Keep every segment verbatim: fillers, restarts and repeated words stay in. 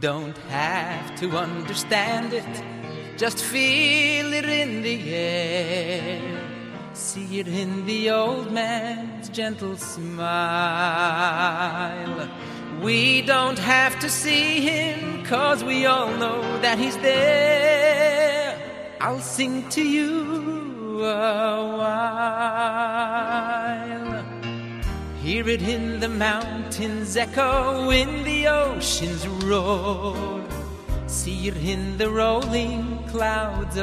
don't have to understand it, just feel it in the air. See it in the old man's gentle smile. We don't have to see him, 'cause we all know that he's there. I'll sing to you a while. Hear it in the mountains echo, in the ocean's roar. See it in the rolling clouds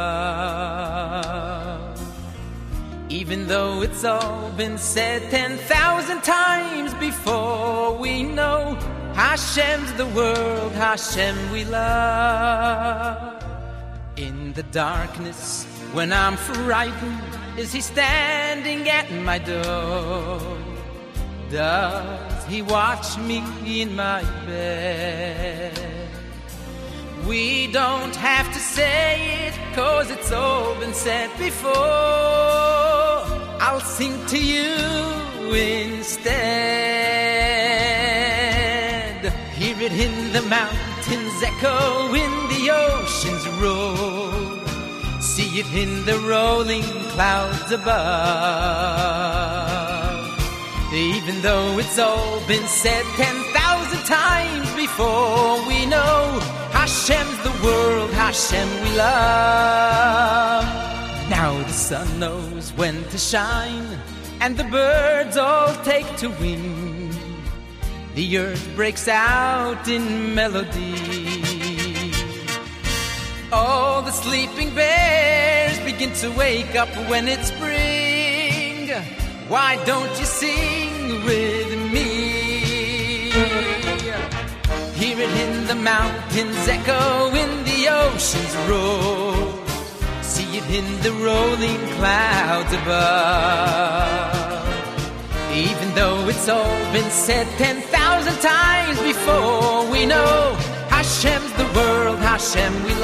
above. Even though it's all been said ten thousand times before, we know Hashem's the world, Hashem we love. In the darkness, when I'm frightened, is he standing at my door? Does he watch me in my bed? We don't have to say it, 'cause it's all been said before. I'll sing to you instead. Hear it in the mountains echo, in the ocean's roar. See it in the rolling clouds above. Even though it's all been said ten thousand times before, we know Hashem's the world, Hashem we love. Now the sun knows when to shine, and the birds all take to wing. The earth breaks out in melody. All the sleeping bears begin to wake up when it's spring. Why don't you sing with me? Hear it in the mountains echo, in the ocean's roar. See it in the rolling clouds above. Even though it's all been said ten thousand times before, we know Hashem's the world, Hashem we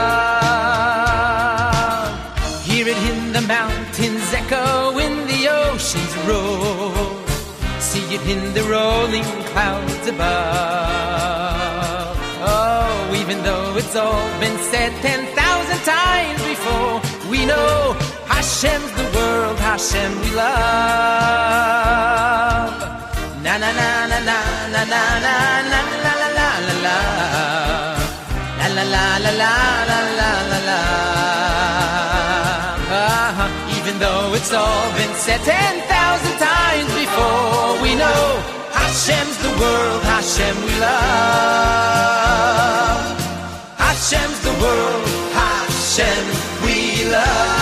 love. Hear it in the mountains echo, in the ocean's roar. See it in the rolling clouds above. Oh, even though it's all been said ten thousand times before, we know Hashem's the world, Hashem we love. Na na na na na na na na na la la la la la la la la la la la la la la. Even though it's all been said ten thousand times before, we know Hashem's the world, Hashem we love. Hashem's the world, Hashem we love.